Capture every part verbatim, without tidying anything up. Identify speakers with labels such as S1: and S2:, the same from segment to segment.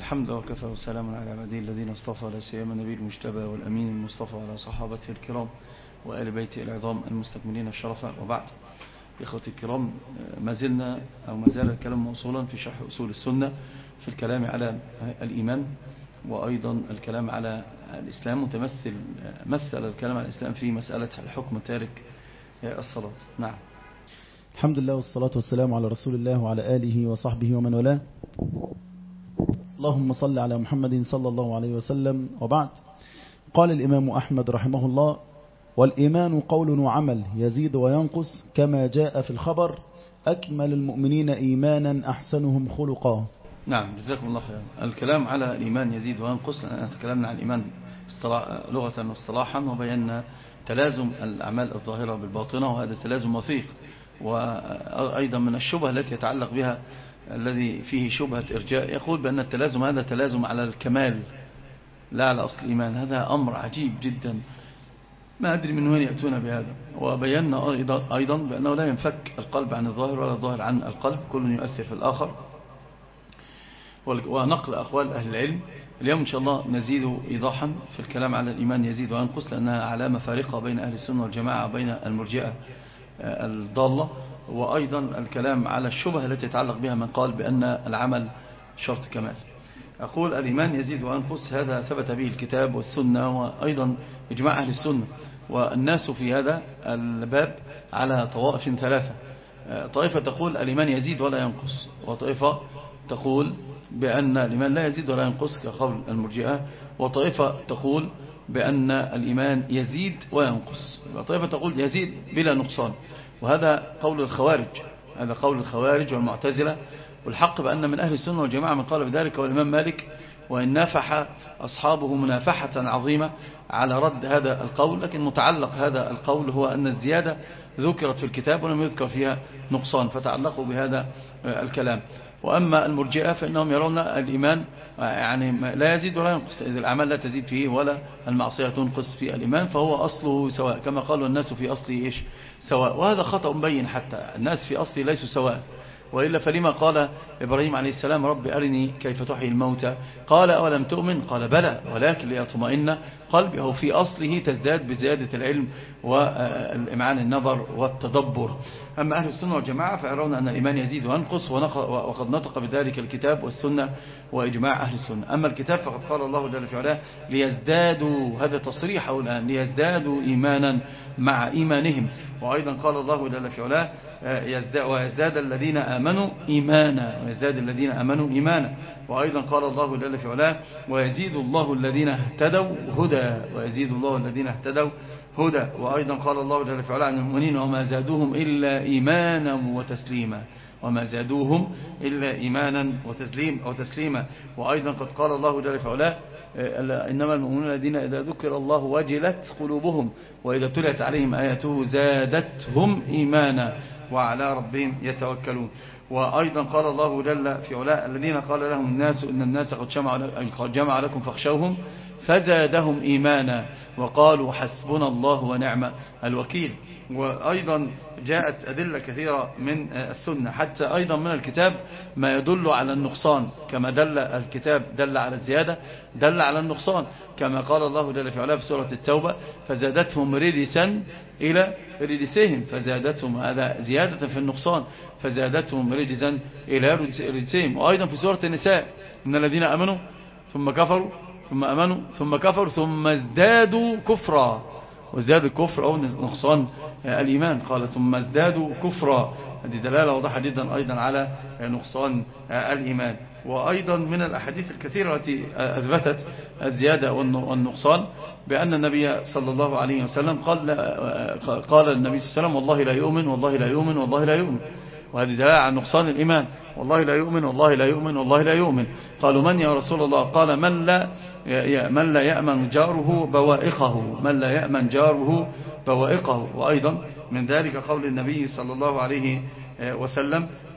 S1: الحمد وكفى وسلام على عباده الذين اصطفى، لا سيما النبي المجتبى والأمين المصطفى وعلى صحابته الكرام وآل بيته العظام المستكملين الشرف. وبعد، إخوتي الكرام، ما زلنا أو ما زال الكلام موصولا في شرح أصول السنة في الكلام على الإيمان وأيضا الكلام على الإسلام، متمثل مثل الكلام على الإسلام في مسألة الحكم تارك الصلاة. نعم.
S2: الحمد لله والصلاة والسلام على رسول الله وعلى آله وصحبه ومن والاه. اللهم صل على محمد صلى الله عليه وسلم. وبعد، قال الإمام أحمد رحمه الله: والإيمان قول وعمل يزيد وينقص كما جاء في الخبر، أكمل المؤمنين إيمانا أحسنهم خلقا.
S1: نعم، جزاكم الله خيرا. الكلام على الإيمان يزيد وينقص، تكلمنا عن الإيمان لغة واصطلاحا وبينا تلازم الأعمال الظاهرة بالباطنة، وهذا تلازم وثيق. وأيضا من الشبهة التي يتعلق بها الذي فيه شبهة إرجاء، يقول بأن التلازم هذا تلازم على الكمال لا على أصل الإيمان. هذا أمر عجيب جدا، ما أدري من وين يأتون بهذا. وبينا أيضا بأنه لا ينفك القلب عن الظاهر ولا الظاهر عن القلب، كل يؤثر في الآخر. ونقل أقوال أهل العلم اليوم إن شاء الله نزيد إيضاحا في الكلام على الإيمان يزيد وينقص، لأنها علامة فارقة بين أهل السنة والجماعة وبين المرجئة الضالة. وأيضا الكلام على الشبهة التي يتعلق بها من قال بأن العمل شرط كمال. أقول الإيمان يزيد وينقص، هذا ثبت به الكتاب والسنة وأيضا إجماع أهل السنة. والناس في هذا الباب على طوائف ثلاثة: طائفة تقول الإيمان يزيد ولا ينقص، وطائفة تقول بأن الإيمان لا يزيد ولا ينقص كقول المرجئة، وطائفة تقول بأن الإيمان يزيد وينقص، وطائفة تقول يزيد بلا نقصان. وهذا قول الخوارج، هذا قول الخوارج والمعتزلة. والحق بأن من أهل السنة والجماعة من قال بذلك، والإمام مالك، وإن نافح أصحابه منافحة عظيمة على رد هذا القول. لكن متعلق هذا القول هو أن الزيادة ذكرت في الكتاب ولم يذكر فيها نقصان، فتعلقوا بهذا الكلام. وأما المرجئة فإنهم يرون الإيمان يعني لا يزيد ولا ينقص، إذا الأعمال لا تزيد فيه ولا المعصية تنقص في الإيمان، فهو أصله سواء، كما قالوا الناس في أصله إيش سواء. وهذا خطأ مبين، حتى الناس في أصله ليسوا سواء، وإلا فلما قال إبراهيم عليه السلام: رب أرني كيف تحيي الموتى؟ قال أولم تؤمن؟ قال بلى ولكن ليطمئن قلبي. هو في أصله تزداد بزيادة العلم والإمعان النظر والتدبر. أما أهل السنة والجماعة فيرون أن الإيمان يزيد وينقص، وقد نطق بذلك الكتاب والسنة وإجماع أهل السنة. أما الكتاب فقد قال الله جل في علاه: ليزدادوا، هذا تصريح الآن، ليزدادوا إيمانا مع إيمانهم. وأيضا قال الله جل في علاه: ويزداد الذين آمنوا إيمانا، ويزداد الذين آمنوا إيمانا. وأيضا قال الله جل في علاه: ويزيد الله الذين اهتدوا هدى، ويزيد الله الذين اهتدوا هدى. وأيضا قال الله جل في علاه عن المؤمنين: وما زادوهم إلا إيمانا وتسليما، وما زادوهم إلا إيمانا وتسليم أو تسليما. وأيضا قد قال الله جل في علاه: إنما المؤمنون الذين إذا ذكر الله وجلت قلوبهم وإذا تليت عليهم آياته زادتهم إيمانا وعلى ربهم يتوكلون. وأيضا قال الله جل في علاه: الذين قال لهم الناس إن الناس قد قد جمع لكم فاخشوهم فزادهم إيمانا وقالوا حسبنا الله ونعم الوكيل. وأيضا جاءت أدلة كثيرة من السنة، حتى أيضا من الكتاب ما يدل على النقصان، كما دل الكتاب دل على الزيادة دل على النقصان، كما قال الله جل في علاه في سورة التوبة: فزادتهم رجسا إلى رجسهم، فزادتهم، هذا زيادة في النقصان، فزادتهم رجسا إلى رجسهم. وأيضا في سورة النساء: إن الذين آمنوا ثم كفروا ثم أمنوا ثم كفروا ثم ازدادوا كفرا، وازداد الكفر أو نقصان الإيمان، قال ثم ازدادوا كفرا. هذه دلالة واضحة جدا أيضا على نقصان الإيمان. وأيضا من الأحاديث الكثيرة التي أثبتت الزيادة والنقصان بأن النبي صلى الله عليه وسلم قال قال النبي صلى الله عليه وسلم: والله لا يؤمن والله لا يؤمن والله لا يؤمن. وهذه دلالة على نقصان الإيمان: والله لا يؤمن والله لا يؤمن والله لا يؤمن. قالوا: من يا رسول الله؟ قال: من لا من لا يأمن جاره بوائقه، من لا يأمن جاره بوائقه. وأيضا من ذلك قول النبي صلى الله عليه وسلم: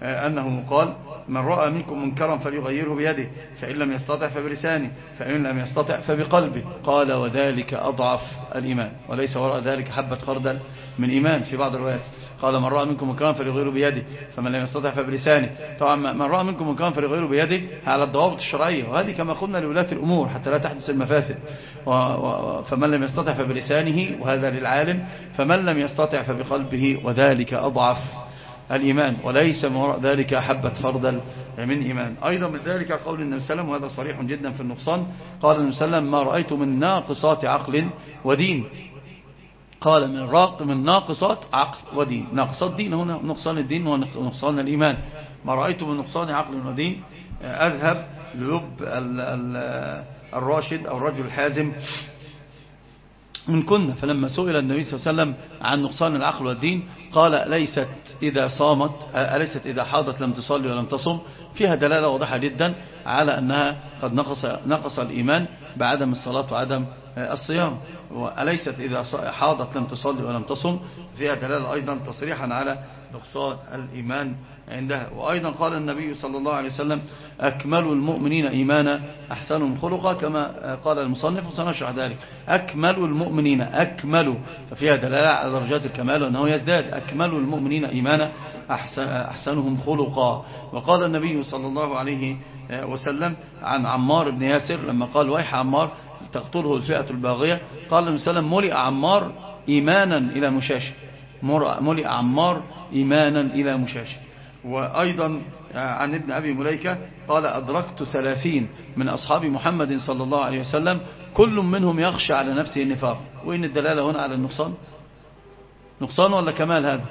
S1: أنه قال من رأى منكم منكرا فليغيره بيده فإن لم يستطع فبلسانه فإن لم يستطع فبقلبه قال وذلك أضعف الإيمان وليس وراء ذلك حبة خردل من إيمان. في بعض الروايات قال من رأى منكم منكرا فليغيره بيده فمن لم يستطع فبلسانه. طبعا من رأى منكم منكرا فليغيره بيده على الضوابط الشرعية، وهذه كما قلنا لولاة الأمور حتى لا تحدث المفاسد. فمن لم يستطع فبلسانه وهذا للعالم، فمن لم يستطع فبقلبه وذلك أضعف الإيمان وليس من وراء ذلك حبة خردل من إيمان. أيضا من ذلك قول النبي صلى الله عليه وسلم وهذا صريح جدا في النقصان، قال النبي صلى الله عليه وسلم ما رأيت من ناقصات عقل ودين. قال من راق من ناقصات عقل ودين، ناقصات دين هنا نقصان الدين ونقصان الإيمان. ما رأيت من نقصان عقل ودين أذهب للب الراشد أو الرجل الحازم من كنا. فلما سئل النبي صلى الله عليه وسلم عن نقصان العقل والدين قال ليست إذا صامت أليست إذا حاضت لم تصلي ولم تصم، فيها دلالة واضحة جدا على أنها قد نقص نقص الإيمان بعدم الصلاة وعدم الصيام. وأليست إذا حاضت لم تصلي ولم تصم، فيها دلالة أيضا تصريحا على نقصان الإيمان عندها. وأيضا قال النبي صلى الله عليه وسلم أكمل المؤمنين إيمانا أحسنهم خلقا كما قال المصنف وسنشرح ذلك. أكمل المؤمنين أكمل، ففيها دلالة على درجات الكمال وأنه يزداد. أكمل المؤمنين إيمانا أحسنهم خلقا. وقال النبي صلى الله عليه وسلم عن عمار بن ياسر لما قال ويح عمار تقتله الفئة الباغية، قال النبي صلى الله عليه وسلم ملئ عمار إيمانا إلى مشاشه، ملئ عمار إيمانا إلى مشاشه. وأيضا عن ابن أبي مليكة قال أدركت ثلاثين من أصحاب محمد صلى الله عليه وسلم كل منهم يخشى على نفسه النفاق. وإن الدلالة هنا على النقصان، نقصان ولا كمال؟ هذا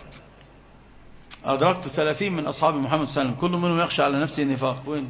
S1: أدركت ثلاثين من أصحاب محمد صلى الله عليه وسلم كل منهم يخشى على نفسه النفاق. وين؟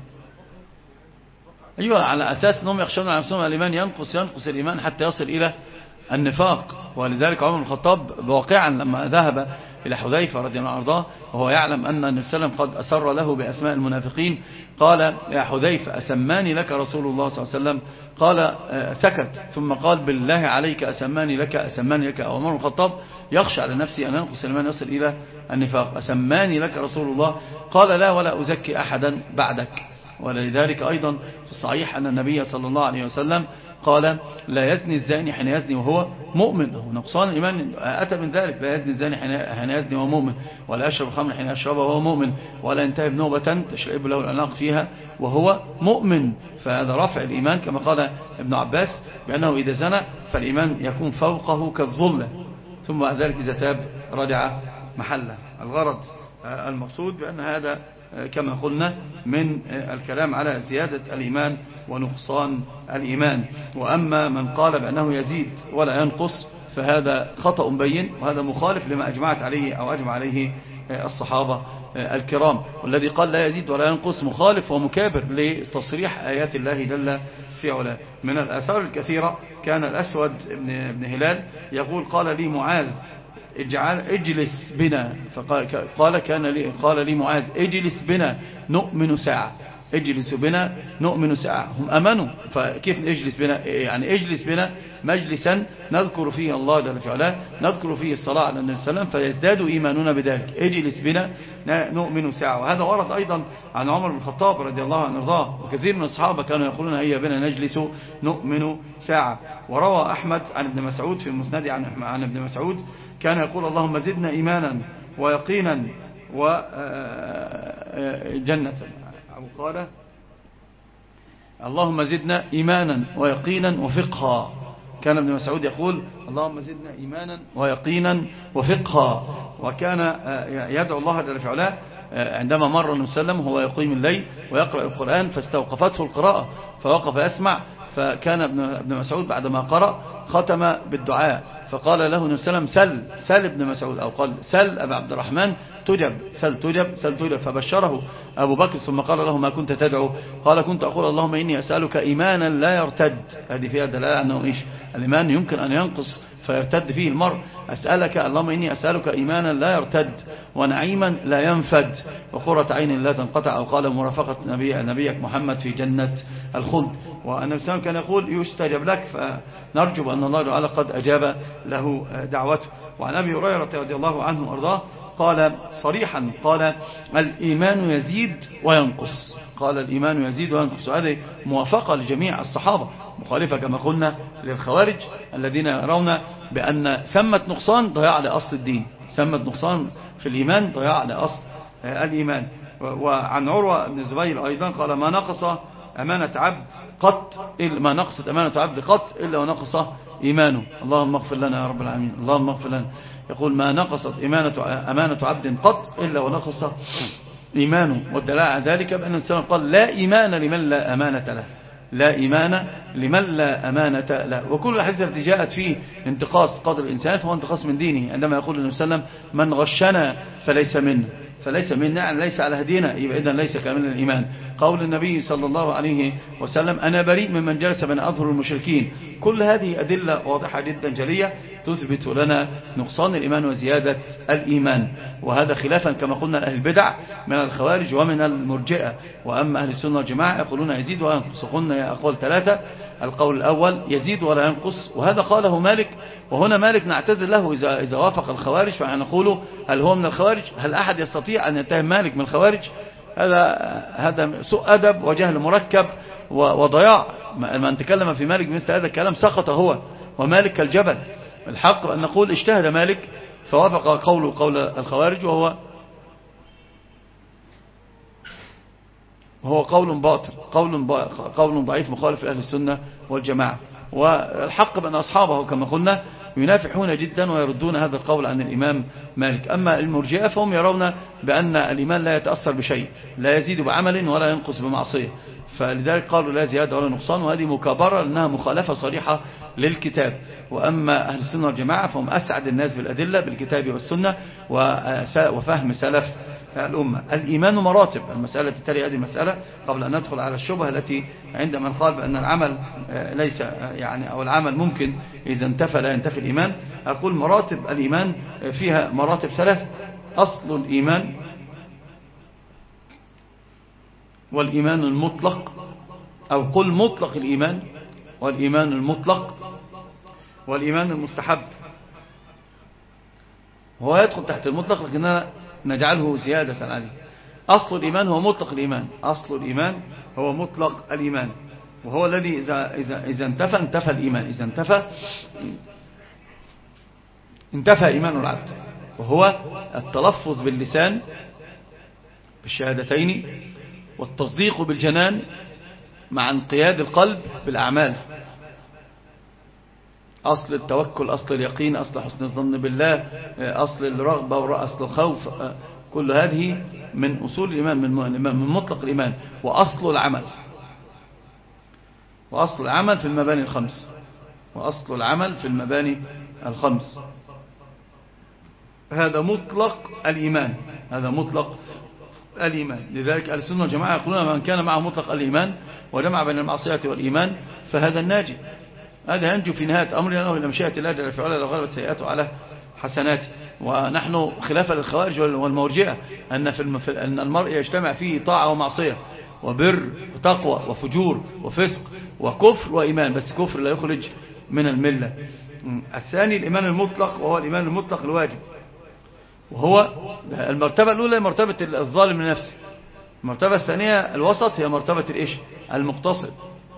S1: أيوة، على أساس أنهم يخشون على نفسهم الإيمان ينقص ينقص الإيمان حتى يصل إلى النفاق. ولذلك عمر بن الخطاب واقعا لما ذهب إلى حذيفة رضي الله عنه وارضاه وهو يعلم أن النبي صلى الله عليه وسلم قد أسر له بأسماء المنافقين قال يا حذيفة أسماني لك رسول الله صلى الله عليه وسلم؟ قال سكت ثم قال بالله عليك أسماني لك أسماني لك. عمر بن الخطاب يخشى على نفسه أن ينقص الإيمان يصل إلى النفاق. أسماني لك رسول الله؟ قال لا ولا أزكي أحدا بعدك. ولذلك أيضا في الصحيح أن النبي صلى الله عليه وسلم قال لا يزني الزاني حين يزني وهو مؤمن. هو نقصان الإيمان أتى من ذلك. لا يزني الزاني حين يزني وهو مؤمن، ولا يشرب الخمر حين يشربها وهو مؤمن، ولا ينتهب نوبة تشرب له الأعناق فيها وهو مؤمن. فهذا رفع الإيمان كما قال ابن عباس بأنه إذا زنى فالإيمان يكون فوقه كالظلة، ثم بعد ذلك إذا تاب رجع محله. الغرض المقصود بأن هذا كما قلنا من الكلام على زيادة الإيمان ونقصان الإيمان. وأما من قال بأنه يزيد ولا ينقص فهذا خطأ بين، وهذا مخالف لما أجمعت عليه أو أجمع عليه الصحابة الكرام. والذي قال لا يزيد ولا ينقص مخالف ومكابر لتصريح آيات الله جل في علاه. من الآثار الكثيرة كان الأسود بن هلال يقول قال لي معاذ اجعل اجلس بنا، فقال كان لي قال لي معاذ اجلس بنا نؤمن ساعة، اجلس بنا نؤمن ساعة. هم أمنوا، فكيف نجلس بنا؟ يعني اجلس بنا مجلسا نذكر فيه الله جل في علاه، نذكر فيه الصلاة على النبي صلى الله عليه وسلم فيزداد إيماننا بذلك. اجلس بنا نؤمن ساعة. وهذا ورد أيضا عن عمر بن الخطاب رضي الله عنه وارضاه، وكثير من الصحابة كانوا يقولون هيا بنا نجلس نؤمن ساعة. وروى أحمد عن ابن مسعود في المسند عن عن ابن مسعود كان يقول اللهم زدنا إيمانا ويقينا وجنة، أو قال اللهم زدنا إيمانا ويقينا وفقها. كان ابن مسعود يقول اللهم زدنا إيمانا ويقينا وفقها. وكان يدعو الله جل في علاه عندما مر النبي صلى الله عليه وسلم هو يقيم الليل ويقرأ القرآن فاستوقفته القراءة فوقف يسمع، فكان ابن مسعود بعدما قرأ ختم بالدعاء فقال له النبي صلى الله عليه وسلم سل سل ابن مسعود، أو قال سل أبا عبد الرحمن تجب، سل تجب سل تجب. فبشره أبو بكر ثم قال له ما كنت تدعو؟ قال كنت أقول اللهم إني أسألك إيمانا لا يرتد. هذه فيها دلالة أنه إيش؟ الإيمان يمكن أن ينقص فيرتد فيه المرء. أسألك اللهم إني أسألك إيمانا لا يرتد ونعيما لا ينفد وقرة عين لا تنقطع، أو قال مرافقة نبي نبيك محمد في جنة الخلد. والنبي صلى الله عليه وسلم كان يقول يستجب لك، فنرجو أن الله تعالى قد أجاب له دعوته. وعن أبي هريرة رضي الله عنه وأرضاه قال صريحا، قال الإيمان يزيد وينقص، قال الإيمان يزيد وينقص. وهذه موافقة لجميع الصحابة، مخالفة كما قلنا للخوارج الذين يرون بأن ثمة نقصان ضياع لأصل الدين، ثمة نقصان في الإيمان ضياع لأصل الإيمان. وعن عروة بن الزبير أيضا قال ما نقص أمانة عبد قط إلا ما نقصت أمانة عبد قط إلا ونقص إيمانه. اللهم اغفر لنا يا رب العالمين، اللهم اغفر لنا. يقول ما نقصت أمانة, أمانة عبد قط إلا ونقص إيمانه. والدلالة على ذلك بأن الإنسان قال لا إيمان لمن لا أمانة له، لا إيمان لمن لا أمانة له. وكل الحديث التي جاءت فيه انتقاص قدر الإنسان فهو انتقاص من دينه، عندما يقول النبي صلى الله عليه وسلم من غشنا فليس منا، فليس منا يعني ليس على هدينا، يبقى إذن ليس كامل الإيمان. قول النبي صلى الله عليه وسلم أنا بريء ممن جلس بين أظهر المشركين. كل هذه أدلة واضحة جدا جلية تثبت لنا نقصان الإيمان وزيادة الإيمان، وهذا خلافا كما قلنا لأهل البدع من الخوارج ومن المرجئة. وأما أهل السنة والجماعة يقولون يزيد وينقص. قلنا أقوال ثلاثة، القول الأول يزيد ولا ينقص، وهذا قاله مالك، وهنا مالك نعتذر له إذا, إذا وافق الخوارج، فنقول هل هو من الخوارج؟ هل أحد يستطيع أن يتهم مالك من الخوارج؟ هذا هذا سوء أدب وجهل مركب وضياع. من تكلم في مالك بمثل هذا الكلام سقط هو ومالك كالجبل. الحق أن نقول اجتهد مالك فوافق قوله قول الخوارج، وهو وهو قول باطل، قول قول ضعيف مخالف لأهل السنة والجماعة. والحق بأن أصحابه كما قلنا ينافحون جدا ويردون هذا القول عن الإمام مالك. أما المرجئة فهم يرون بأن الإيمان لا يتأثر بشيء، لا يزيد بعمل ولا ينقص بمعصية، فلذلك قالوا لا زيادة ولا نقصان، وهذه مكابرة لأنها مخالفة صريحة للكتاب. وأما أهل السنة والجماعة فهم أسعد الناس بالأدلة بالكتاب والسنة وفهم سلف الأمة. الإيمان مراتب، المسألة التالية هذه المسألة قبل أن ندخل على الشبهة التي عند من قال بأن العمل ليس يعني أو العمل ممكن إذا انتفى لا ينتفي الإيمان. أقول مراتب الإيمان فيها مراتب ثلاث: أصل الإيمان، والإيمان المطلق، أو قل مطلق الإيمان، والإيمان المطلق، والإيمان المستحب. هو يدخل تحت المطلق لكننا نجعله زيادة عليه. أصل الإيمان هو مطلق الإيمان، أصل الإيمان هو مطلق الإيمان، وهو الذي إذا, إذا, إذا انتفى انتفى الإيمان، إذا انتفى انتفى إيمان العبد، وهو التلفظ باللسان بالشهادتين، والتصديق بالجنان مع انقياد القلب بالأعمال. أصل التوكل، أصل اليقين، أصل حسن الظن بالله، أصل الرغبة وأصل الخوف، كل هذه من أصول الإيمان، من مطلق الإيمان. وأصل العمل، وأصل العمل في المباني الخمس، وأصل العمل في المباني الخمس. هذا مطلق الإيمان، هذا مطلق الإيمان. لذلك أهل السنة والجماعة يقولون من كان معه مطلق الإيمان وجمع بين المعصية والإيمان فهذا الناجي، هذا ينجو في نهاية أمر لأنه إلى مشيئة الله جل في علا لو غلبت سيئاته على حسناته. ونحن خلافا للخوارج والمرجئة أن في أن المرء يجتمع فيه طاعة ومعصية وبر وتقوى وفجور وفسق وكفر وإيمان، بس كفر لا يخرج من الملة. الثاني الإيمان المطلق، وهو الإيمان المطلق الواجب، وهو المرتبة الأولى مرتبة الظالم لنفسه، المرتبة الثانية الوسط هي مرتبة الإيش المقتصد.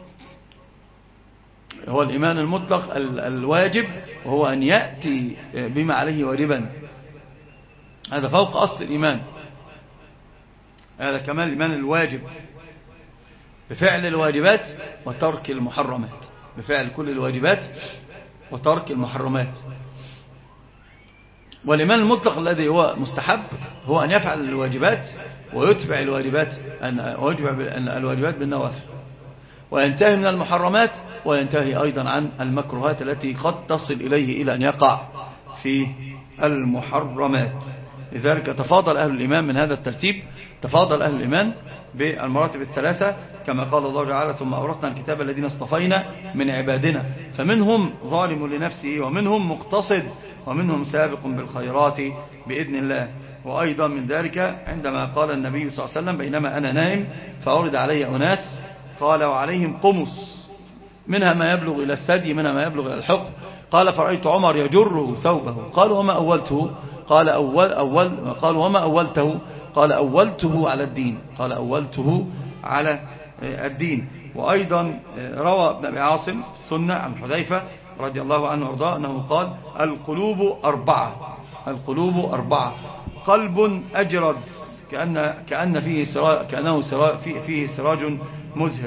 S1: هو الإيمان المطلق الواجب، وهو أن يأتي بما عليه واجبا، هذا فوق أصل الإيمان. هذا كمان الإيمان الواجب بفعل الواجبات وترك المحرمات، بفعل كل الواجبات وترك المحرمات. والإيمان المطلق الذي هو مستحب هو أن يفعل الواجبات ويتبع الواجبات، أن ويتبع الواجبات بالنوافل، وينتهي من المحرمات، وينتهي أيضا عن المكروهات التي قد تصل إليه إلى أن يقع في المحرمات. لذلك تفاضل أهل الإيمان من هذا الترتيب، تفاضل أهل الإيمان بالمراتب الثلاثة كما قال الله تعالى ثم أورثنا الكتاب الذين اصطفينا من عبادنا فمنهم ظالم لنفسه ومنهم مقتصد ومنهم سابق بالخيرات بإذن الله. وأيضا من ذلك عندما قال النبي صلى الله عليه وسلم بينما أنا نائم فأورد علي أناس قال وعليهم قمص منها ما يبلغ إلى الثدي منها ما يبلغ إلى الحق، قال فرأيت عمر يجره ثوبه، قال وما أولته؟ قال أول أول قال وما أولته؟ قال أولته على الدين قال أولته على الدين. وأيضا روى ابن أبي عاصم السنة عن حذيفة رضي الله عنه وارضاه أنه قال القلوب أربعة القلوب أربعة قلب أجرد كأن كأن فيه سراج كأنه سراج فيه, فيه سراج مزهر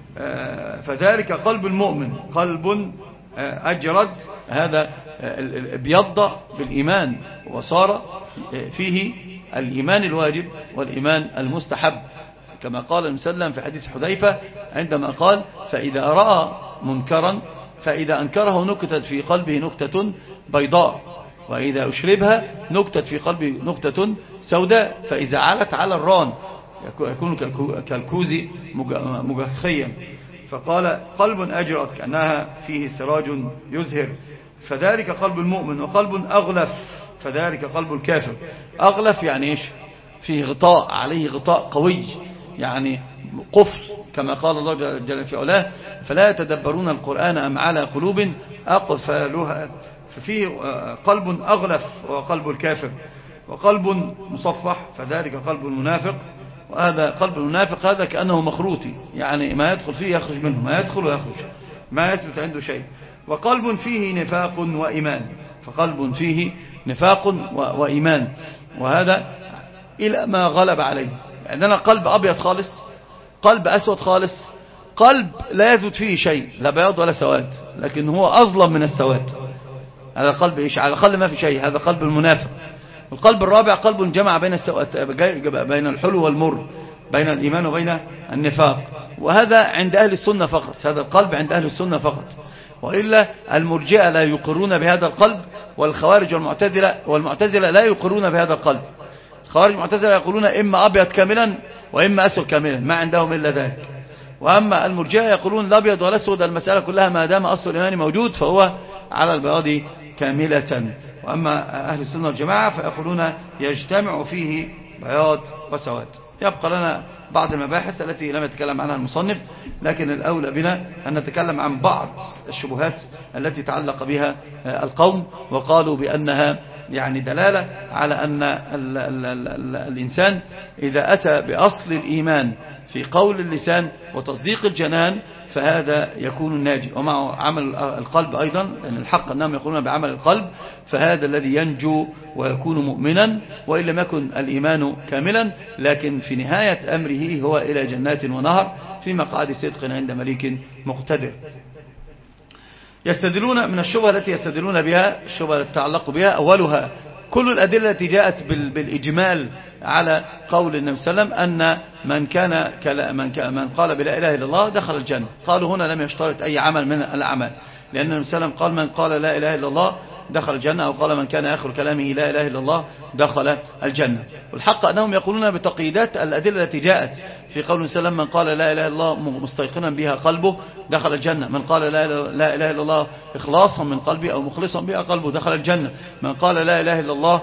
S1: فذلك قلب المؤمن قلب أجرد هذا ابيض بالإيمان وصار فيه الإيمان الواجب والإيمان المستحب كما قال المسلم في حديث حذيفة عندما قال فإذا رأى منكرا فإذا أنكره نكتت في قلبه نكتة بيضاء وإذا أشربها نكتت في قلبه نكتة سوداء فإذا علت على الران يكون كالكوز مجخيا. فقال قلب أجرد كأنها فيه سراج يزهر فذلك قلب المؤمن. وقلب أغلف فذلك قلب الكافر. أغلف يعني إيش؟ فيه غطاء عليه غطاء قوي يعني قفل كما قال الله جل في علاه فلا يتدبرون القرآن أم على قلوب أقفالها. ففيه قلب أغلف وقلب الكافر. وقلب مصفح فذلك قلب المنافق. وهذا قلب المنافق هذا كأنه مخروطي يعني ما يدخل فيه يخرج منه ما يدخل ويخرج ما يثبت عنده شيء. وقلب فيه نفاق وإيمان فقلب فيه نفاق وإيمان وهذا إلى ما غلب عليه. عندنا قلب أبيض خالص قلب أسود خالص قلب لا يثبت فيه شيء لا بياض ولا سواد لكن هو أظلم من السواد. هذا قلب إيش؟ على الأقل ما في شيء هذا قلب المنافق. القلب الرابع قلب جمع بين بين الحلو والمر بين الإيمان وبين النفاق وهذا عند أهل السنة فقط. هذا القلب عند أهل السنة فقط وإلا المرجئة لا يقرون بهذا القلب والخوارج والمعتزلة والمعتزلة لا يقرون بهذا القلب. الخوارج والمعتزلة يقولون إما أبيض كاملا وإما أسود كاملا ما عندهم إلا ذلك. وأما المرجئة يقولون الأبيض والأسود المسألة كلها ما دام أصل الإيمان موجود فهو على البياض كاملة. وأما أهل السنة والجماعة فيقولون يجتمع فيه بياض وسواد. يبقى لنا بعض المباحث التي لم يتكلم عنها المصنف لكن الأولى بنا أن نتكلم عن بعض الشبهات التي تعلق بها القوم وقالوا بأنها يعني دلالة على أن ال ال ال ال الإنسان إذا أتى بأصل الإيمان في قول اللسان وتصديق الجنان فهذا يكون الناجي. ومع عمل القلب أيضا لأن الحق أنهم يقولون بعمل القلب فهذا الذي ينجو ويكون مؤمنا وإن لم يكن الإيمان كاملا لكن في نهاية أمره هو إلى جنات ونهر في مقعد صدق عند مليك مقتدر. يستدلون من الشبهة التي يستدلون بها الشبهة التي تتعلق بها أولها كل الأدلة التي جاءت بالإجمال على قول النبي صلى الله عليه وسلم أن من كان من من قال بلا إله إلا الله دخل الجنة. قالوا هنا لم يشترط أي عمل من الأعمال لأن النبي صلى الله عليه وسلم قال من قال لا إله إلا الله دخل الجنة أو قال من كان آخر كلامه لا إله إلا الله دخل الجنة. والحق أنهم يقولون بتقييدات الأدلة التي جاءت في قول النبي صلى الله عليه وسلم من قال لا إله إلا الله مستيقنا بها قلبه دخل الجنة. من قال لا إله إلا الله إخلاصا من قلبه أو مخلصا بها قلبه دخل الجنة. من قال لا إله إلا الله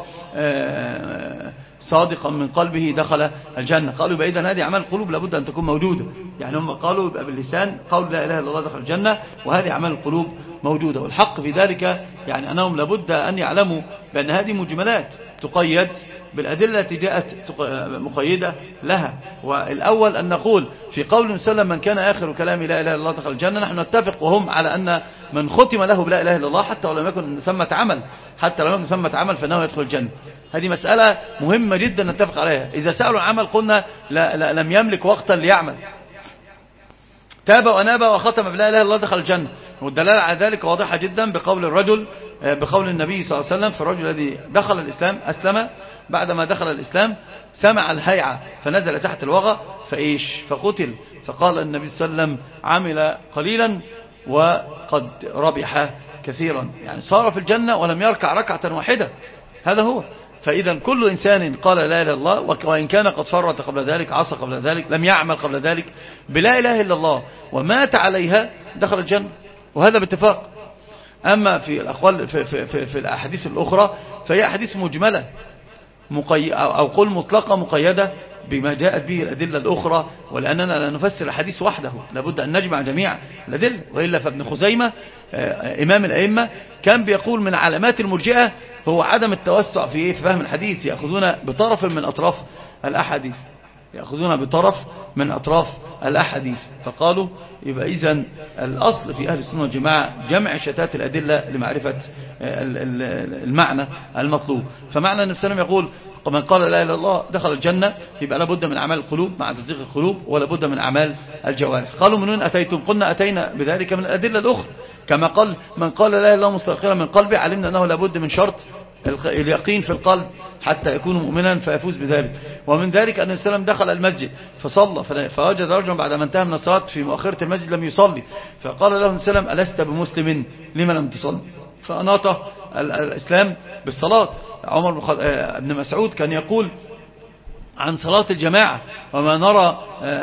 S1: صادقا من قلبه دخل الجنة. قالوا بإذن هذه أعمال القلوب لابد أن تكون موجودة يعني هم قالوا باللسان قول لا إله إلا الله دخل الجنة وهذه أعمال القلوب موجودة. والحق في ذلك يعني أنهم لابد أن يعلموا بأن هذه مجملات تقيد بالأدلة التي جاءت مقيدة لها. والأول أن نقول في قول وسلم من كان آخر كلام لا إله إلا الله دخل الجنة نحن نتفق وهم على أن من ختم له بلا إله إلا الله حتى ولم يكن ثمة عمل حتى لو لم يكن ثمة عمل فإنه يدخل الجنة. هذه مسألة مهمة جدا نتفق عليها. إذا سألوا عمل قلنا لا لا لم يملك وقتا ليعمل تاب وأناب وختم بلا إله إلا الله دخل الجنة. والدلالة على ذلك واضحة جدا بقول الرجل بقول النبي صلى الله عليه وسلم في الرجل الذي دخل الإسلام أسلم بعدما دخل الإسلام سمع الهيعة فنزل ساحة الوغى فإيش فقتل. فقال النبي صلى الله عليه وسلم عمل قليلا وقد ربح كثيرا يعني صار في الجنة ولم يركع ركعة واحدة. هذا هو. فإذا كل إنسان قال لا إله إلا الله وإن كان قد فرط قبل ذلك عصى قبل ذلك لم يعمل قبل ذلك بلا إله إلا الله ومات عليها دخل الجنة وهذا باتفاق. أما في الأقوال في, في, في, في الأحاديث الأخرى فهي أحاديث مجملة مقي أو قل مطلقة مقيدة بما جاءت به الأدلة الأخرى، ولأننا لا نفسر الحديث وحده، لابد أن نجمع جميع الأدلة. وإلا فابن خزيمة إمام الأئمة كان بيقول من علامات المرجئة هو عدم التوسع في فهم الحديث، يأخذون بطرف من أطراف الأحاديث يأخذون بطرف من أطراف الأحاديث. فقالوا يبقى إذن الأصل في أهل السنة والجماعة جمع شتات الأدلة لمعرفة المعنى المطلوب. فمعنى النبي صلى الله عليه وسلم يقول من قال لا إله إلا الله دخل الجنة، يبقى لابد من أعمال القلوب مع تصديق القلوب، ولا بد من أعمال الجوارح. قالوا من وين أتيتم؟ قلنا أتينا بذلك من الأدلة الأخرى، كما قال من قال لا إله إلا الله مستيقنا من قلبه، علمنا أنه لابد من شرط اليقين في القلب حتى يكون مؤمنا فيفوز بذلك. ومن ذلك أن السلام دخل المسجد فصلى، فوجد رجلا بعد ما انتهى من الصلاة في مؤخرة المسجد لم يصلي، فقال له السلام ألست بمسلم لما لم تصلي؟ فأناط الإسلام بالصلاة. عمر بن مسعود كان يقول عن صلاة الجماعة وما نرى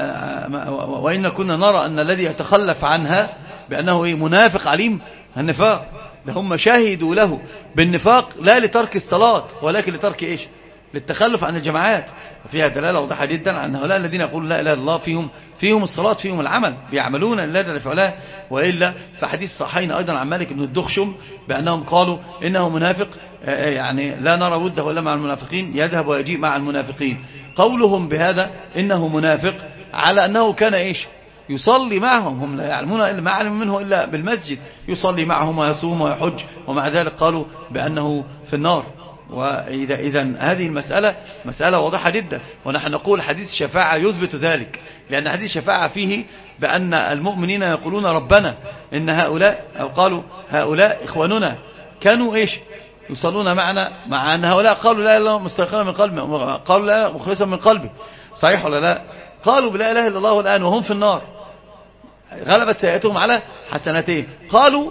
S1: وإن كنا نرى أن الذي يتخلف عنها بأنه منافق عليم النفاق، هم شاهدوا له بالنفاق لا لترك الصلاة ولكن لترك إيش؟ للتخلف عن الجماعات. فيها دلالة واضحة جدا عن هؤلاء الذين يقولون لا إله إلا الله فيهم فيهم الصلاة فيهم العمل، بيعملون لا إله إلا الله. وإلا فحديث صحيحين أيضا عن مالك بن الدخشم بأنهم قالوا إنه منافق، يعني لا نرى وده ولا مع المنافقين، يذهب ويجيء مع المنافقين. قولهم بهذا إنه منافق على أنه كان إيش؟ يصلي معهم، هم لا يعلمون إلا ما علم منه إلا بالمسجد، يصلي معهم ويصوم ويحج، ومع ذلك قالوا بأنه في النار. وإذا إذن هذه المسألة مسألة واضحة جدا، ونحن نقول حديث الشفاعة يثبت ذلك، لأن حديث الشفاعة فيه بأن المؤمنين يقولون ربنا إن هؤلاء أو قالوا هؤلاء إخواننا كانوا إيش؟ يصلون معنا، مع أن هؤلاء قالوا لا إله إلا الله مستيقنا من قلبه، قالوا لا مخلصا من قلبه، صحيح ولا لا؟ قالوا بلا إله إلا الله الآن وهم في النار، غلبت سيئتهم على حسنتين. قالوا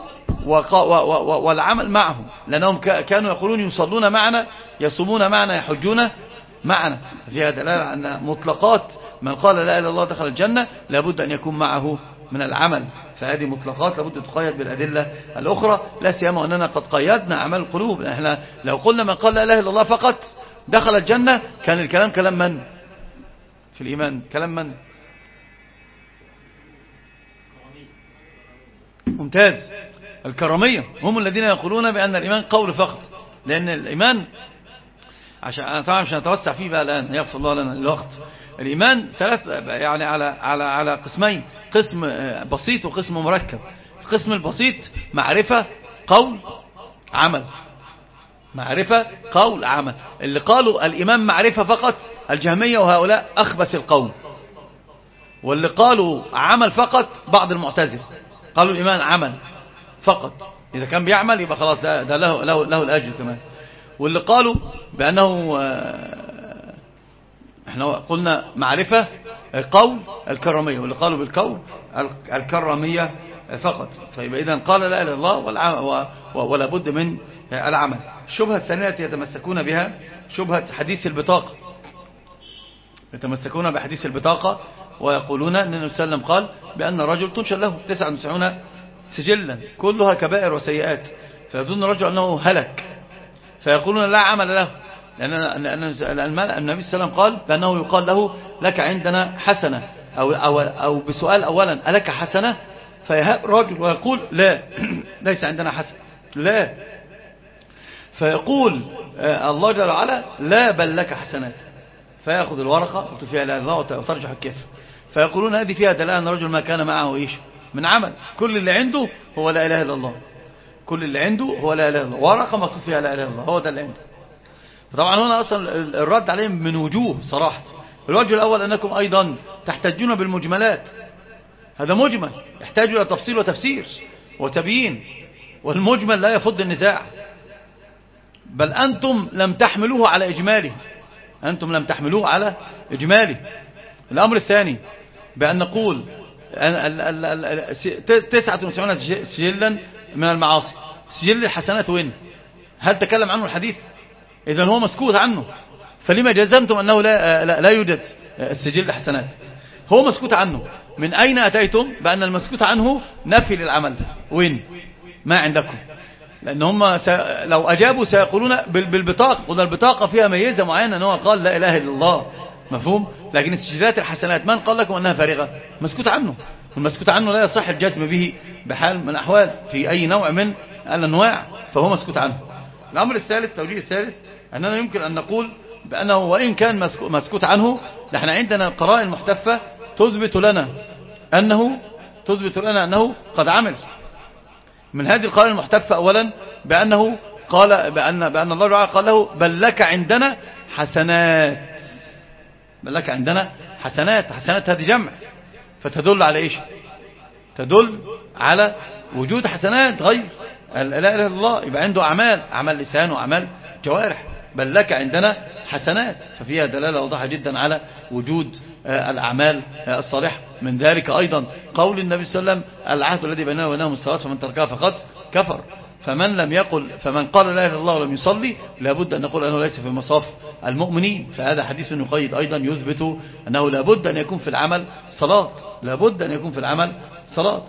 S1: والعمل معهم، لأنهم كانوا يقولون يصلون معنا يصومون معنا يحجون معنا. فيها دلالة أن مطلقات من قال لا إله إلا الله دخل الجنة لابد أن يكون معه من العمل، فهذه مطلقات لابد تقيد بالأدلة الأخرى، لا سيما أننا قد قيدنا أعمال القلوب. احنا لو قلنا من قال لا إله إلا الله فقط دخل الجنة كان الكلام كلام من في الإيمان؟ كلام من؟ ممتاز. الكرامية هم الذين يقولون بأن الإيمان قول فقط، لأن الإيمان عشان أنا طبعا مش هنتوسع فيه بقى الآن يغفر الله لنا الوقت. الإيمان ثلاث يعني على على على قسمين، قسم بسيط وقسم مركب. القسم البسيط معرفة قول عمل، معرفة قول عمل. اللي قالوا الإيمان معرفة فقط الجهمية وهؤلاء أخبث القوم، واللي قالوا عمل فقط بعض المعتزلة قالوا الإيمان عمل فقط، إذا كان بيعمل يبقى خلاص ده, ده له, له, له الأجر كمان. واللي قالوا بأنه احنا قلنا معرفة قول الكرامية، واللي قالوا بالقول الكرامية فقط. فيبقى إذن قال لا إله إلا الله ولا بد من العمل. الشبهة الثانية التي يتمسكون بها شبهة حديث البطاقة، يتمسكون بحديث البطاقة ويقولون أن النبي صلى الله عليه وسلم قال بأن الرجل تنشر له تسعة وتسعون سجلا كلها كبائر وسيئات، فيظن الرجل أنه هلك فيقولون لا عمل له، لأن النبي صلى الله عليه وسلم قال بأنه يقال له لك عندنا حسنة، أو, أو, أو بسؤال أولا ألك حسنة؟ فيهاب الرجل ويقول لا ليس عندنا حسنة، لا. فيقول الله جل وعلا لا بل لك حسنات، فيأخذ الورقة وتفيها لا الله وترجح الكفة، فيقولون هذه فيها دلالة أن الرجل ما كان معه إيش من عمل، كل اللي عنده هو لا إله إلا الله، كل اللي عنده هو لا إله إلا الله، ورقة مكتوب فيها لا إله إلا الله، هو ده اللي عنده. طبعا هنا أصلا الرد عليهم من وجوه صراحة. الوجه الأول أنكم أيضا تحتجون بالمجملات، هذا مجمل يحتاج إلى تفصيل وتفسير وتبيين، والمجمل لا يفض النزاع، بل أنتم لم تحملوه على إجماله، أنتم لم تحملوه على إجماله. الأمر الثاني بأن نقول تسعة وتسعون سجلا من المعاصي، سجل الحسنات وين؟ هل تكلم عنه الحديث؟ إذن هو مسكوت عنه، فلما جزمتم أنه لا, لا, لا يوجد السجل الحسنات؟ هو مسكوت عنه، من أين أتيتم بأن المسكوت عنه نفي للعمل؟ وين؟ ما عندكم، لأن هم لو أجابوا سيقولون بالبطاقة، قلنا البطاقة فيها ميزة معينة أنه قال لا إله إلا الله مفهوم؟ لكن التسجيلات الحسنات من قال لكم أنها فارغة؟ مسكوت عنه، والمسكوت عنه لا يصح الجزم به بحال من الأحوال في أي نوع من الأنواع، فهو مسكوت عنه. الأمر الثالث، التوجيه الثالث، أننا يمكن أن نقول بأنه وإن كان مسكوت عنه، نحن عندنا قرائن محتفة تثبت لنا أنه تثبت لنا أنه قد عمل. من هذه القرائن المحتفة أولا بأنه قال بأن بأن الله تعالى قال له بل لك عندنا حسنات، بل لك عندنا حسنات. حسنات هذه جمع، فتدل على إيش؟ تدل على وجود حسنات غير لا إله إلا الله، يبقى عنده أعمال، أعمال لسان وأعمال جوارح. بل لك عندنا حسنات، ففيها دلالة واضحة جدا على وجود الأعمال الصالحة. من ذلك أيضا قول النبي صلى الله عليه وسلم العهد الذي بيننا وبينهم الصلاة فمن تركها فقد كفر. فمن لم يقل فمن قال لا إله إلا الله ولم يصلي لابد أن نقول أنه ليس في مصاف المؤمنين. فهذا حديث يقيد أيضا يثبت أنه لابد أن يكون في العمل صلاة، لابد أن يكون في العمل صلاة.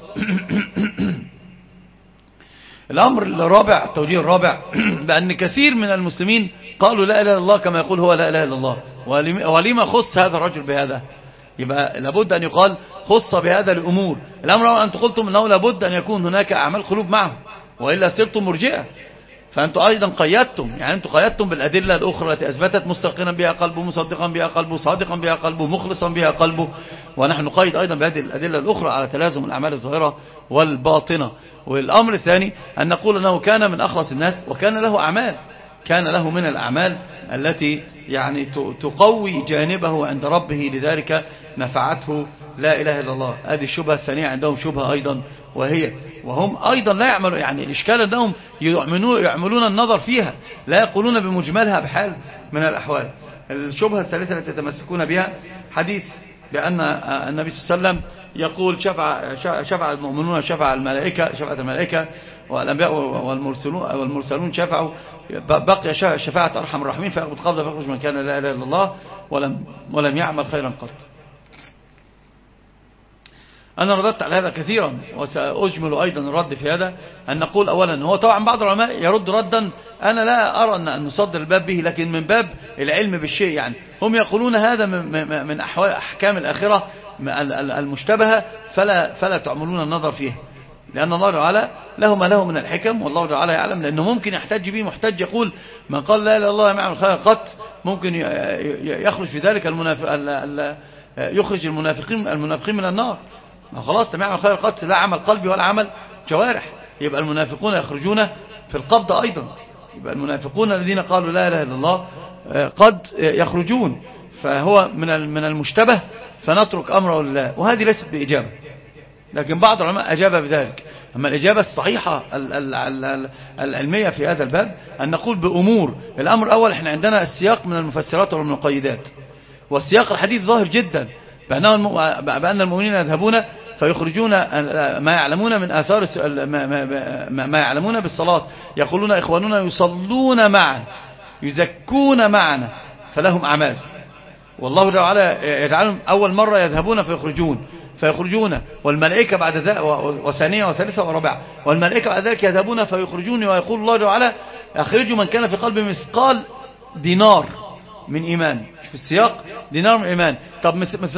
S1: الأمر الرابع، التوجيه الرابع، بأن كثير من المسلمين قالوا لا إله إلا الله كما يقول هو لا إله إلا الله. ولما خص هذا الرجل بهذا؟ يبقى لابد أن يقال خص بهذا الأمور. الأمر أنتم قلتم أنه لابد أن يكون هناك أعمال قلوب معه، وإلا صرتم مرجئة. فأنتم أيضا قيدتم، يعني أنتم قيدتم بالأدلة الأخرى التي أثبتت مستقنا بها قلبه، مصدقا بها قلبه، صادقا بها قلبه، مخلصا بها قلبه. ونحن نقيد أيضا بهذه الأدلة الأخرى على تلازم الأعمال الظاهرة والباطنة. والأمر الثاني أن نقول أنه كان من أخلص الناس وكان له أعمال، كان له من الأعمال التي يعني تقوي جانبه عند ربه، لذلك نفعته لا إله إلا الله. هذه الشبهة الثانية عندهم شبهة أيضا، وهي وهم أيضا لا يعملوا، يعني الإشكال أنهم يعملون النظر فيها، لا يقولون بمجملها بحال من الأحوال. الشبهة الثالثة التي يتمسكون بها حديث بأن النبي صلى الله عليه وسلم يقول شفع, شفع المؤمنون شفع الملائكة، شفعت الملائكة والأنبياء والمرسلون, والمرسلون شفعوا، بقي شفاعة أرحم الراحمين فيأخذ قبضة فيخرج من كان لا إله إلا الله ولم, ولم يعمل خيرا قط. أنا رددت على هذا كثيرا وسأجمل أيضا الرد في هذا، أن نقول أولا هو طبعا بعض العلماء يرد ردا أنا لا أرى أن نصدر الباب به، لكن من باب العلم بالشيء. يعني هم يقولون هذا من أحكام الآخرة المشتبهة، فلا, فلا تعملون النظر فيها، لأن الله تعالى له ما له من الحكم، والله تعالى يعلم. لأنه ممكن يحتج به محتج يقول من قال لا إله إلا الله يعمل خير قط، ممكن يخرج في ذلك المنافق يخرج المنافقين المنافقين من النار. خلاص تمام خير قط لا عمل قلبي ولا عمل جوارح، يبقى المنافقون يخرجون في القبض أيضا. يبقى المنافقون الذين قالوا لا إله إلا الله قد يخرجون، فهو من من المشتبه فنترك أمره لله. وهذه ليست بإجابة، لكن بعض العلماء أجاب بذلك. أما الإجابة الصحيحة العلمية في هذا الباب أن نقول بأمور. الأمر الأول احنا عندنا السياق من المفسرات والمقيدات، والسياق الحديث ظاهر جدا بأن المؤمنين يذهبون فيخرجون ما يعلمون من آثار ما يعلمون بالصلاة، يقولون إخواننا يصلون معنا يزكون معنا فلهم أعمال، والله تعالى يجعلهم أول مرة يذهبون فيخرجون فيخرجون والملائكة بعد ذلك وثانية وثالثة ورابعة، والملائكة بعد ذلك يذهبون فيخرجون، ويقول الله تعالى أخرجوا من كان في قلبه مثقال دينار من إيمان. في السياق دينار من إيمان. طب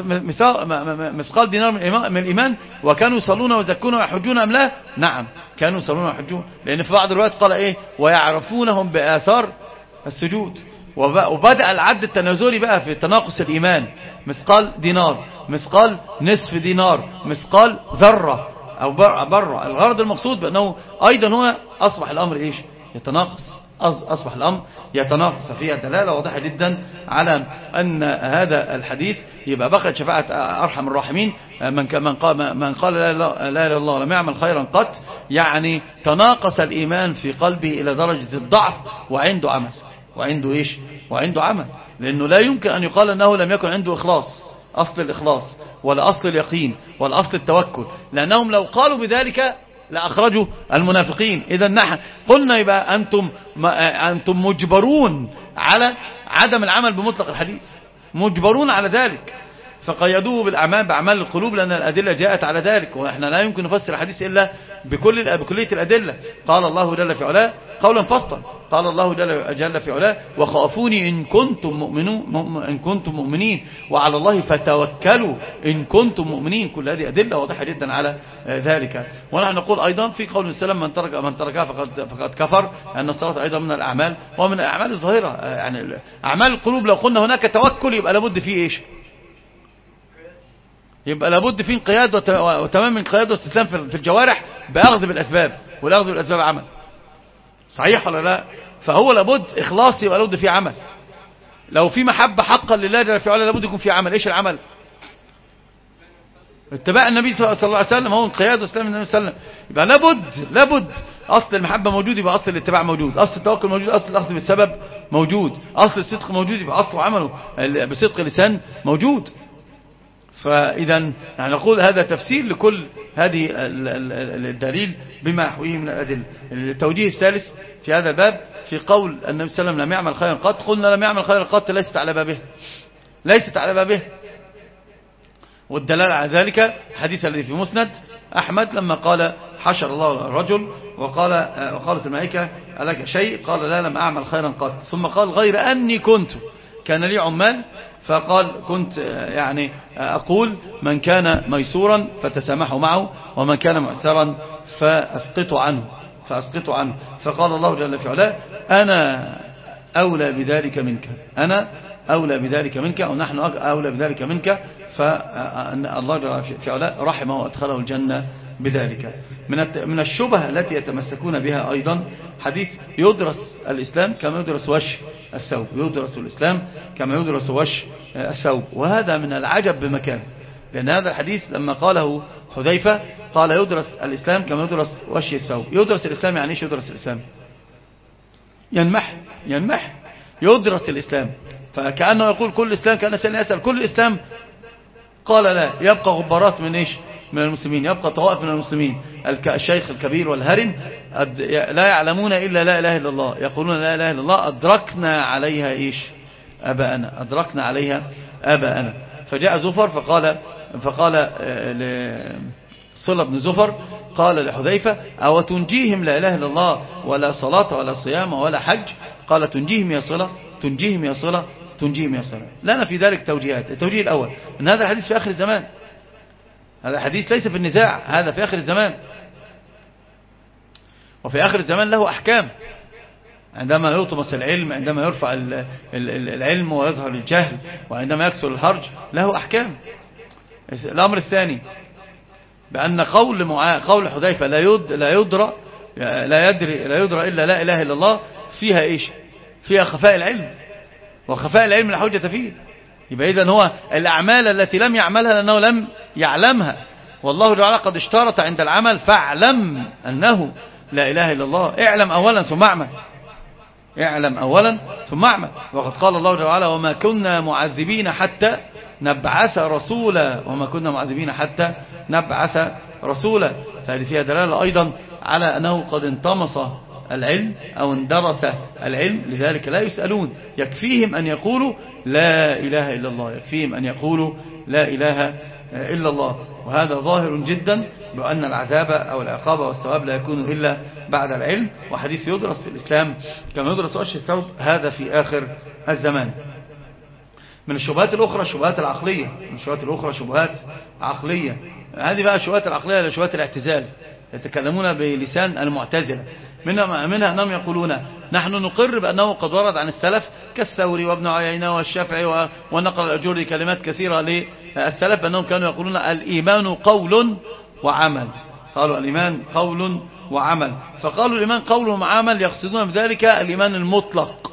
S1: مثقال دينار من الإيمان وكانوا يصلون ويزكون ويحجون أم لا؟ نعم كانوا يصلون ويحجون، لأن في بعض الروايات قال إيه ويعرفونهم بآثار السجود. وبدأ العد التنازلي بقى في تناقص الإيمان، مثقال دينار، مثقال نصف دينار، مثقال ذرة أو برة. الغرض المقصود بأنه أيضا هو أصبح الأمر إيش يتناقص، أصبح الأمر يتناقص. فيها دلالة واضحة جدا على أن هذا الحديث يبقى بقت شفاعة أرحم الراحمين من قال من قال لا إله إلا الله لم يعمل خيرا قط، يعني تناقص الإيمان في قلبه إلى درجة الضعف وعنده عمل، وعنده إيش وعنده عمل، لأنه لا يمكن أن يقال أنه لم يكن عنده إخلاص، أصل الإخلاص ولا أصل اليقين ولا أصل التوكل، لأنهم لو قالوا بذلك لأخرجوا المنافقين. إذا نحن قلنا يبقى أنتم, أنتم مجبرون على عدم العمل بمطلق الحديث، مجبرون على ذلك، فقيدوه بالأعمال بأعمال القلوب لأن الأدلة جاءت على ذلك. وإحنا لا يمكن نفسر الحديث إلا بكل بكلية الأدلة. قال الله جل في علاه قولا فصلا، قال الله جل, جل في علاه وخافوني إن كنتم مؤمنون إن كنتم مؤمنين وعلى الله فتوكلوا إن كنتم مؤمنين. كل هذه أدلة واضحة جدا على ذلك. ونحن نقول أيضا في قول السلام من ترك من تركها فقد فقد كفر، أن الصلاة أيضا من الأعمال ومن الأعمال الظاهرة. يعني أعمال القلوب لو قلنا هناك توكل يبقى لابد فيه إيش؟ يبقى لابد فيه انقياد وتمام انقياد واستسلام في الجوارح بأخذ بالأسباب، والأخذ بالأسباب عمل. صحيح ولا لا؟ فهو لابد إخلاص، يبقى لابد فيه عمل. لو في محبة حقا لله جل في علاه لابد يكون فيه عمل. إيش العمل؟ اتباع النبي صلى الله عليه وسلم، هو انقياد واستسلام النبي صلى الله عليه وسلم. يبقى لابد لابد أصل المحبة موجود، يبقى أصل الاتباع موجود، أصل التوكل موجود، أصل الأخذ بالسبب موجود، أصل الصدق موجود، يبقى أصل عمله بصدق اللسان موجود. فإذا يعني نقول هذا تفسير لكل هذه الدليل بما يحويه من الأدلة. التوجيه الثالث في هذا الباب في قول النبي صلى الله عليه وسلم لم يعمل خيرا قط، قلنا لم يعمل خيرا قط ليست على بابه، ليست على بابه. والدلالة على ذلك حديث الذي في مسند أحمد لما قال حشر الله الرجل وقال وقالت الملائكة ألك شيء؟ قال لا لم أعمل خيرا قط. ثم قال غير أني كنت كان لي عمال، فقال كنت يعني أقول من كان ميسورا فتسامحوا معه ومن كان معسرا فأسقطوا عنه فأسقطوا عنه فقال الله جل في علاه أنا أولى بذلك منك، أنا أولى بذلك منك ونحن أولى بذلك منك. فالله جل في علاه رحمه وأدخله الجنة بذلك. من من الشبه التي يتمسكون بها أيضا حديث يدرس الإسلام كما يدرس وش الثوب، يدرس الإسلام كما يدرس وش الثوب. وهذا من العجب بمكان، لأن هذا الحديث لما قاله حذيفة قال يدرس الإسلام كما يدرس وش الثوب. يدرس الإسلام يعني ايش يدرس الإسلام؟ ينمح ينمح يدرس الإسلام، فكأنه يقول كل الإسلام، كأنه سيسأل كل الإسلام، قال لا، يبقى غبارات من ايش؟ من المسلمين، يبقى طوائف من المسلمين الشيخ الكبير والهرم لا يعلمون إلا لا إله إلا الله، يقولون لا إله إلا الله أدركنا عليها إيش؟ أباءنا، أدركنا عليها أباءنا. فجاء زفر فقال فقال صلة بن زفر قال لحذيفة أو تنجيهم لا إله إلا الله ولا صلاة ولا صيام ولا حج؟ قال تنجيهم يا صلة تنجيهم يا صلة تنجيهم يا صلة. لنا في ذلك توجيهات. التوجيه الأول أن هذا الحديث في آخر الزمان، هذا الحديث ليس في النزاع، هذا في آخر الزمان، وفي آخر الزمان له أحكام. عندما يطمس العلم، عندما يرفع العلم ويظهر الجهل، وعندما يكسر الهرج له أحكام. الأمر الثاني بأن قول معا... قول حذيفة لا يد... لا يدرى لا يدري لا يدرى إلا لا إله إلا الله فيها إيش؟ فيها خفاء العلم، وخفاء العلم لا حجة فيه. يبقى إذن هو الأعمال التي لم يعملها لأنه لم يعلمها، والله تعالى قد اشترط عند العمل فاعلم أنه لا إله إلا الله. اعلم أولا ثم اعمل، اعلم أولا ثم اعمل. وقد قال الله تعالى وما كنا معذبين حتى نبعث رسولا، وما كنا معذبين حتى نبعث رسولا. فهذه فيها دلالة أيضا على أنه قد انطمس العلم أو اندرس العلم، لذلك لا يسألون، يكفيهم أن يقولوا لا إله إلا الله، يكفيهم أن يقولوا لا إله إلا الله. وهذا ظاهر جدا بأن العذاب أو العقاب والثواب لا يكون إلا بعد العلم. وحديث يدرس الإسلام كما يدرس وش الثوب هذا في آخر الزمان. من الشبهات الأخرى الشبهات العقلية، من الشبهات الأخرى شبهات عقلية. هذه بقى الشبهات العقلية لشبهات الاعتزال، يتكلمون بلسان المعتزلة. منها, منها أنهم يقولون نحن نقر بأنه قد ورد عن السلف كالثوري وابن عيينة والشافعي ونقل الأجوري كلمات كثيرة للسلف بأنهم كانوا يقولون الإيمان قول وعمل. قالوا الإيمان قول وعمل، فقالوا الإيمان قول وعمل يقصدون بذلك الإيمان المطلق.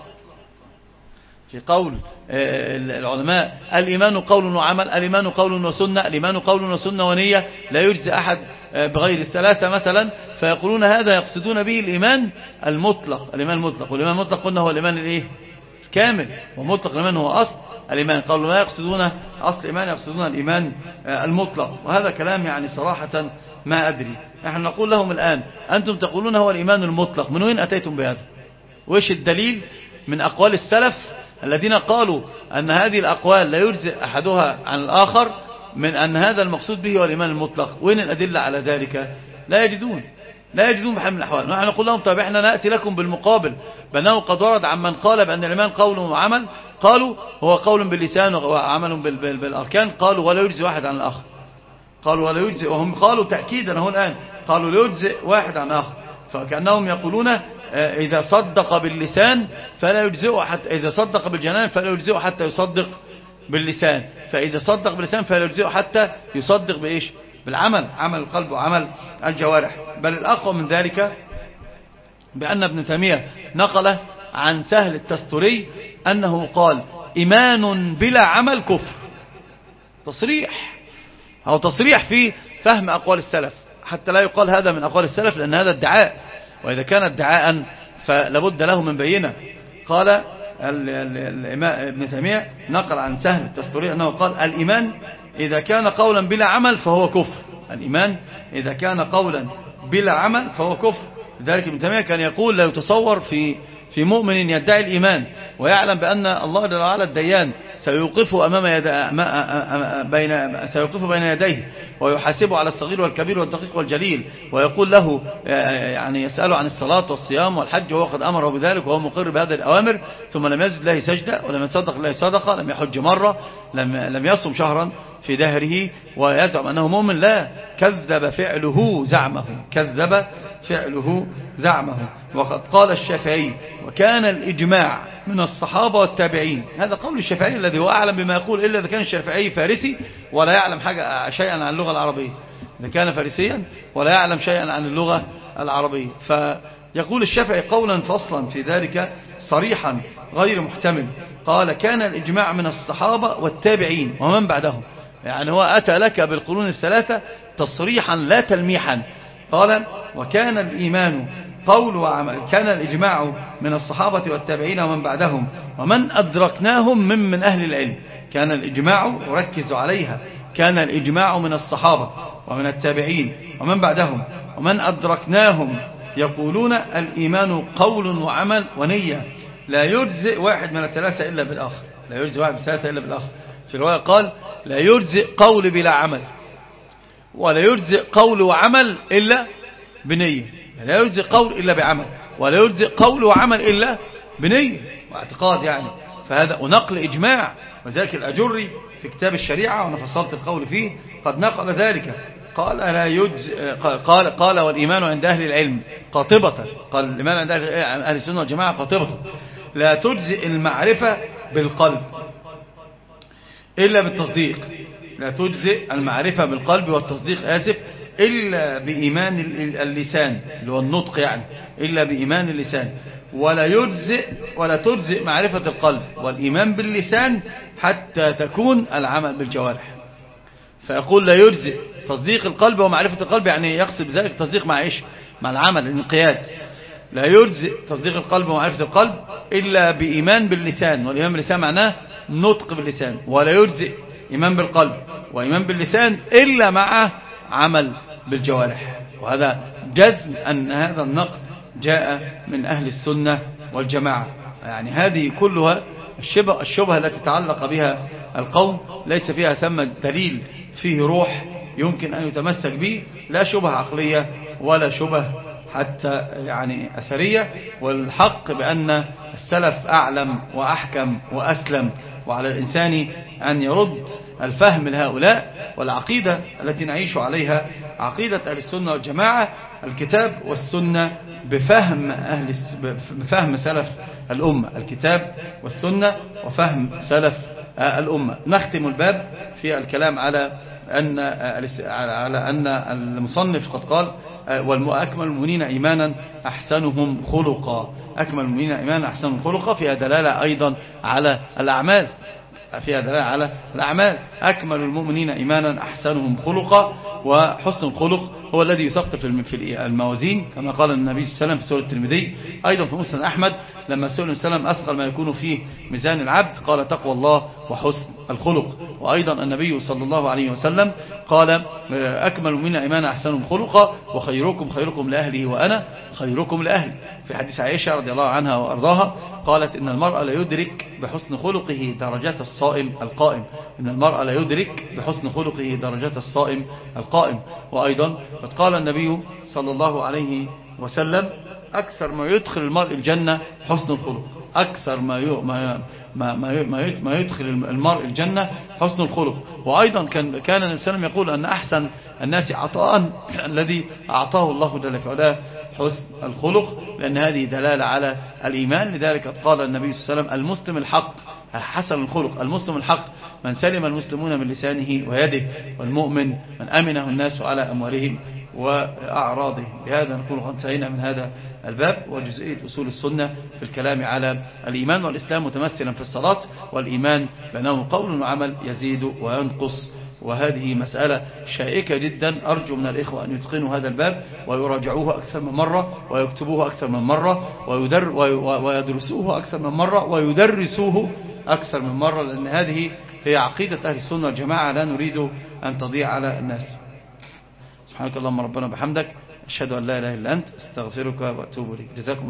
S1: في قول العلماء الإيمان قول وعمل، الإيمان قول وسنة، الإيمان قول وسنة ونية، لا يجزي أحد بغير الثلاثة مثلا، فيقولون هذا يقصدون به الإيمان المطلق. الإيمان المطلق، والإيمان المطلق قلنا هو الإيمان الإيه؟ الكامل، ومطلق الإيمان هو أصل الإيمان. قالوا لا يقصدون أصل الإيمان، يقصدون الإيمان المطلق. وهذا كلام يعني صراحة ما أدري. نحن نقول لهم الآن أنتم تقولون هو الإيمان المطلق، من وين أتيتم بهذا؟ وإيش الدليل من أقوال السلف الذين قالوا أن هذه الأقوال لا يجزئ أحدها عن الآخر من أن هذا المقصود به هو الإيمان المطلق؟ وين الأدلة على ذلك؟ لا يجدون لا يجدون بحال من الأحوال. نحن نقول لهم طيب احنا نأتي لكم بالمقابل بأنه قد ورد عن من قال بأن الإيمان قول وعمل، قالوا هو قول باللسان وعمل بالأركان، قالوا ولا يجزي واحد عن الآخر. قالوا ولا يجزي، وهم قالوا تأكيدا هو الآن قالوا لا يجزي واحد عن الآخر، فكأنهم يقولون إذا صدق باللسان فلا يجزئه حتى، إذا صدق بالجنان فلا يجزئه حتى يصدق باللسان، فإذا صدق باللسان فلا يجزئه حتى يصدق بإيش؟ بالعمل، عمل القلب وعمل الجوارح. بل الأقوى من ذلك بأن ابن تيمية نقل عن سهل التستري أنه قال إيمان بلا عمل كفر. تصريح أو تصريح في فهم أقوال السلف، حتى لا يقال هذا من أقوال السلف لأن هذا ادعاء، وإذا كان ادعاء فلابد له من بينة. قال ابن تيمية نقل عن سهل التستري أنه قال الإيمان إذا كان قولا بلا عمل فهو كفر. الإيمان إذا كان قولا بلا عمل فهو كفر. لذلك ابن تيمية كان يقول لا يتصور في في مؤمن يدعي الإيمان ويعلم بأن الله جل وعلا الديان سيوقفه أمام يد... بين سيوقفه بين يديه ويحاسبه على الصغير والكبير والدقيق والجليل، ويقول له يعني يسأله عن الصلاة والصيام والحج وهو قد أمره بذلك وهو مقر بهذه الأوامر، ثم لم يزد الله سجدة ولم يتصدق الله صدقة، لم يحج مرة، لم لم يصم شهرا في دهره ويزعم أنه مؤمن. لا، كذب فعله زعمه، كذب فعله زعمه. وقد قال الشافعي وكان الإجماع من الصحابة والتابعين، هذا قول الشافعي الذي هو أعلم بما يقول، إلا إذا كان الشافعي فارسي ولا يعلم حاجة شيئا عن اللغة العربية، إذا كان فارسيا ولا يعلم شيئا عن اللغة العربية. فيقول الشافعي قولا فصلا في ذلك صريحا غير محتمل، قال كان الإجماع من الصحابة والتابعين ومن بعدهم، يعني هو أتى لك بالقرون الثلاثة تصريحا لا تلميحا. قال وكان الإيمان قول وعمل، كان الإجماع من الصحابة والتابعين ومن بعدهم ومن أدركناهم من من أهل العلم. كان الإجماع، وركزوا عليها، كان الإجماع من الصحابة ومن التابعين ومن بعدهم ومن أدركناهم يقولون الإيمان قول وعمل ونية، لا يجزئ واحد من الثلاثة إلا بالآخر. لا يجزئ واحد من الثلاثة إلا بالآخر. في الرواية قال لا يجزئ قول بلا عمل، ولا يجزئ قول وعمل إلا بنية. لا يجزئ قول إلا بعمل، ولا يجزئ قول وعمل إلا بنية واعتقاد يعني. فهذا ونقل إجماع، وذلك الأجري في كتاب الشريعة وأنا فصلت القول فيه قد نقل ذلك. قال لا يجزئ، قال قال والإيمان عند أهل العلم قاطبة، قال الإيمان عند أهل السنة والجماعة قاطبة، لا تجزئ المعرفة بالقلب إلا بالتصديق. لا تجزئ المعرفة بالقلب والتصديق آسف إلا بإيمان اللسان اللي هو النطق يعني، إلا بإيمان اللسان. ولا يجزئ ولا تجزئ معرفة القلب والإيمان باللسان حتى تكون العمل بالجوارح. فيقول لا يجزئ تصديق القلب ومعرفة القلب، يعني يقصد بذلك التصديق مع إيش؟ مع العمل، الانقياد. لا يجزئ تصديق القلب ومعرفة القلب إلا بإيمان باللسان، والإيمان باللسان معناه نطق باللسان. ولا يجزئ إيمان بالقلب وإيمان باللسان إلا مع عمل بالجوارح. وهذا جزم أن هذا النقل جاء من أهل السنة والجماعة. يعني هذه كلها الشبه, الشبهة التي تعلق بها القوم ليس فيها ثم دليل فيه روح يمكن أن يتمسك به، لا شبهة عقلية ولا شبه حتى يعني أثرية. والحق بأن السلف أعلم وأحكم وأسلم، وعلى الإنسان أن يرد الفهم لهؤلاء. والعقيدة التي نعيش عليها عقيدة أهل السنة والجماعة، الكتاب والسنة بفهم أهل بفهم سلف الأمة، الكتاب والسنة وفهم سلف الأمة. نختم الباب في الكلام على أن على أن المصنف قد قال والأكمل المؤمنين إيمانا أحسنهم خلقا. أكمل المؤمنين إيمانا أحسنهم خلقا فيها دلالة أيضا على الأعمال، فيها دلالة على الأعمال. أكمل المؤمنين إيمانا أحسنهم خلقا، وحسن الخلق هو الذي يثقل في الموازين كما قال النبي صلى الله عليه وسلم في سورة الترمذي. أيضا في مسند أحمد لما سئل النبي صلى الله عليه وسلم أثقل ما يكون فيه ميزان العبد قال تقوى الله وحسن الخلق. وأيضا النبي صلى الله عليه وسلم قال أكمل المؤمنين إيمانا أحسنهم خلقا وخيركم خيركم لأهله وأنا خيركم لأهلي. في حديث عائشة رضي الله عنها وأرضاها قالت إن المرء لا يدرك بحسن خلقه درجات الصائم القائم. إن المرء لا يدرك بحسن خلقه درجات الصائم القائم. وأيضا قد قال النبي صلى الله عليه وسلم أكثر ما يدخل المرء الجنة حسن الخلق. أكثر ما ما ما ما ما يدخل المرء الجنة حسن الخلق. وأيضا كان كان النبي صلى الله عليه وسلم يقول أن أحسن الناس عطاء الذي أعطاه الله جل وعلا حسن الخلق، لأن هذه دلالة على الإيمان. لذلك قال النبي صلى الله عليه وسلم المسلم الحق حسن الخلق. المسلم الحق من سلم المسلمون من لسانه ويده، والمؤمن من أمنه الناس على أموالهم وأعراضهم. بهذا نكون قد انتهينا من هذا الباب وجزئية أصول السنة في الكلام على الإيمان والإسلام متمثلا في الصلاة، والإيمان بأنه قول وعمل يزيد وينقص. وهذه مسألة شائكة جدا، أرجو من الإخوة أن يتقنوا هذا الباب ويراجعوه أكثر من مرة ويكتبوه أكثر من مرة ويدر ويدرسوه أكثر من مرة ويدرسوه أكثر من مرة، لأن هذه هي عقيدة أهل السنة والجماعة، لا نريد أن تضيع على الناس. سبحانك اللهم ربنا بحمدك، أشهد أن لا إله إلا أنت، استغفرك وأتوب إليك. جزاكم